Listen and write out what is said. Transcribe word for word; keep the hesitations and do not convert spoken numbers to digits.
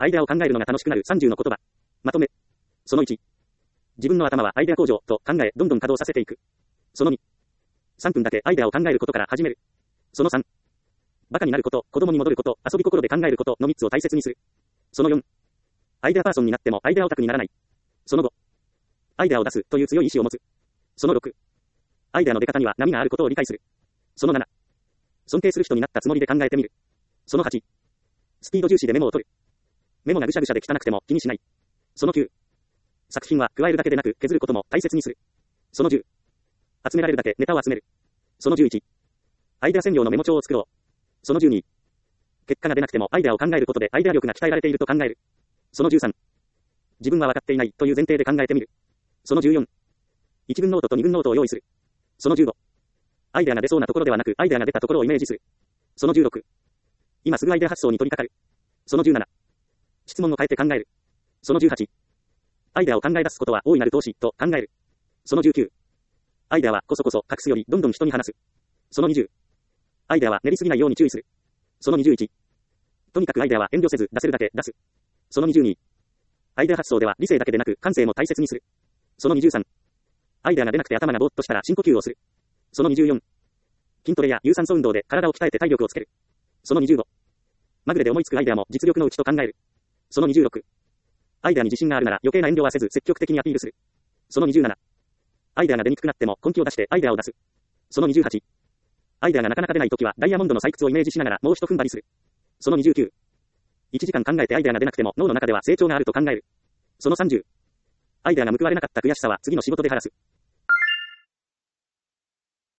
アイデアを考えるのが楽しくなるさんじゅうの言葉。まとめ。そのいち。自分の頭はアイデア工場と考え、どんどん稼働させていく。そのに。さんぷんだけアイデアを考えることから始める。そのさん。バカになること、子供に戻ること、遊び心で考えることのみっつを大切にする。そのよん。アイデアパーソンになってもアイデアオタクにならない。そのご。アイデアを出すという強い意志を持つ。そのろく。アイデアの出方には波があることを理解する。そのなな。尊敬する人になったつもりで考えてみる。そのはち。スピード重視でメモを取る。メモがぐしゃぐしゃで汚くても気にしない。そのきゅう。作品は加えるだけでなく削ることも大切にする。そのじゅう。集められるだけネタを集める。そのじゅういち。アイデア専用のメモ帳を作ろう。そのじゅうに。結果が出なくてもアイデアを考えることでアイデア力が鍛えられていると考える。そのじゅうさん。自分は分かっていないという前提で考えてみる。そのじゅうよん。いち軍ノートとに軍ノートを用意する。そのじゅうご。アイデアが出そうなところではなくアイデアが出たところをイメージする。そのじゅうろく。今すぐアイデア発想に取り掛かる。そのじゅうなな。質問を変えて考える。そのじゅうはち。アイデアを考え出すことは大いなる投資と考える。そのじゅうきゅう。アイデアはこそこそ隠すよりどんどん人に話す。そのにじゅう。アイデアは練りすぎないように注意する。そのにじゅういち。とにかくアイデアは遠慮せず出せるだけ出す。そのにじゅうに。アイデア発想では理性だけでなく感性も大切にする。そのにじゅうさん。アイデアが出なくて頭がぼーっとしたら深呼吸をする。そのにじゅうよん。筋トレや有酸素運動で体を鍛えて体力をつける。そのにじゅうご。まぐれで思いつくアイデアも実力のうちと考える。そのにじゅうろく。アイデアに自信があるなら余計な遠慮はせず積極的にアピールする。そのにじゅうなな。アイデアが出にくくなっても根気を出してアイデアを出す。そのにじゅうはち。アイデアがなかなか出ないときはダイヤモンドの採掘をイメージしながらもう一踏ん張りする。そのにじゅうきゅう。いちじかん考えてアイデアが出なくても脳の中では成長があると考える。そのさんじゅう。アイデアが報われなかった悔しさは次の仕事で晴らす。